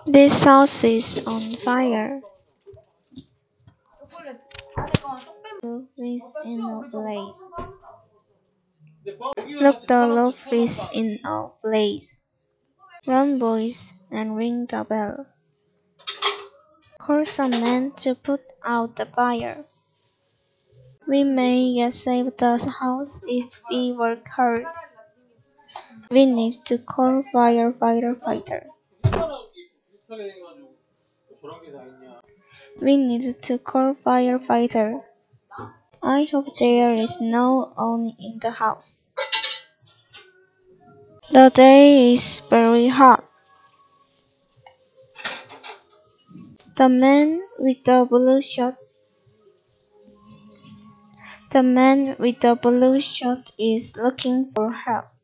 This house is on fire. Loaf is in a blaze. Look, the loaf is in a blaze. Run, boys, and ring the bell. Call some men to put out the fire. We may yet save the house if we work hard. We need to call fighter. We need to call firefighter. I hope there is no one in the house. The day is very hot. The man with the blue shirt. The man with the blue shirt is looking for help.